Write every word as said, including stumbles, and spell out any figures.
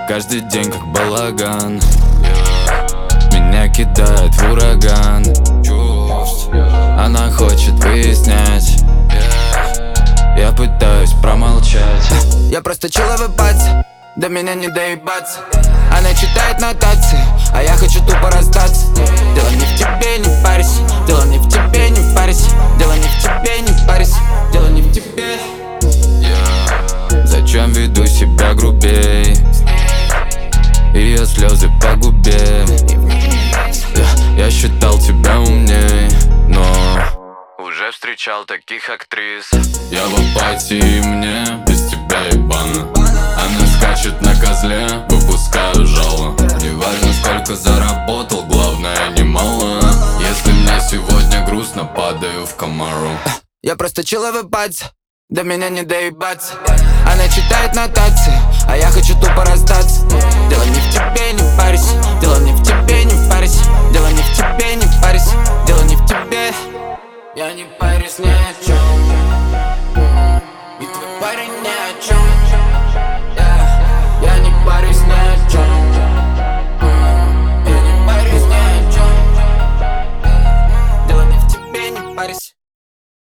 каждый день как балаган. Меня кидает в ураган чувств. Она хочет выяснять, я пытаюсь промолчать. Я просто чиловый пац, до меня не доебаться. Она читает нотации, а я хочу тупо расстаться. Дело не в тебе, не парься. Дело не в тебе, не парься. Дело не в тебе, не парься. Дело не в тебе. Зачем веду себя грубей? Ее слезы по губе. Я, я считал тебя умней, но уже встречал таких актрис. Я в апатии, мне без тебя ебано. Она скачет на козле, выпускаю жало. Неважно сколько заработал, главное немало. Если мне сегодня грустно, падаю в комару. Я просто чиловый пац, до меня не доебаться. Она читает нотации, а я хочу тупо расстаться. Дело не в тебе, не парься. Дело не в тебе, не